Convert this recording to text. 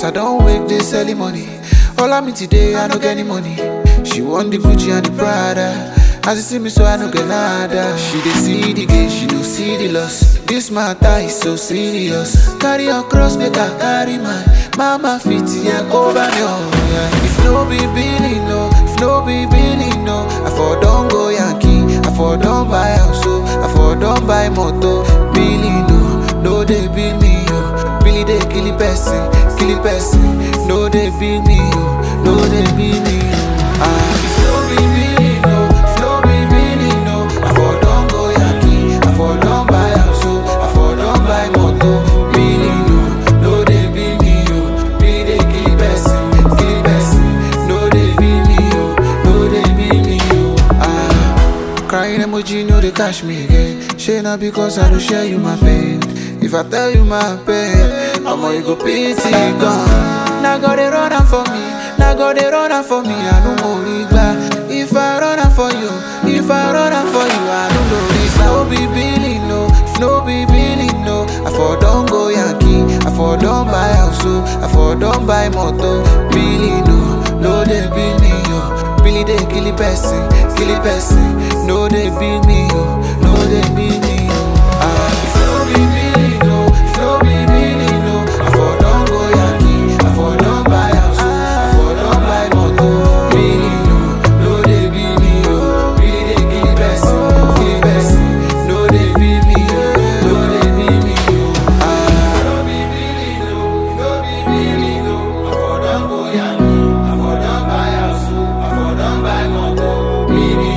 I don't wake this early money. All I mean today, I don't get any money. She want the Gucci and the Prada. As you see me, so I don't get nada. She dey see the gain, she no see the loss. This matter is so serious. Carry your cross, make I carry mine. Mama fit yeah, cover me yeah. If no be Billy, no. If no be Billy, no. I for don't go Yankee. I for don't buy house, so I for don't buy moto. Billy, no they bill me, yo. Billy they kill the person. No they bill me, yo. No they bill me, yo. If no be Billy, no. If no be Billy, no. I for don't go Yankee. I for don't buy house, so I for don't buy moto. Billy, no they bill me, yo. Billy they kill the person. No they bill me, yo. No they bill me, yo. Crying emoji, no they catch me again. Shey not because I don't share you my pain. If I tell you my pain, I'ma you go pity gone. Now go they run am for me. Now go they run am for me. I no more regret. If I run am for you, I don't know if no be Billy, no. If no be Billy, no. I for don't go Yankee. I for don't buy house, so I for don't buy moto. Billy, no they bill me, yo. Billy they kill the person. No they bill me, yo. No they bill me, yo. If no be Billy, no. If no be Billy, no. I for don't go Yankee. I for don't buy house, so I for don't buy moto. Billy, no they bill me, yo. Billy they kill the person. No they bill me, yo. No they bill me, yo. If no be Billy, no. If no be Billy, no. I for don't go Yankee. I for don't buy house, so I for don't buy moto. Billy,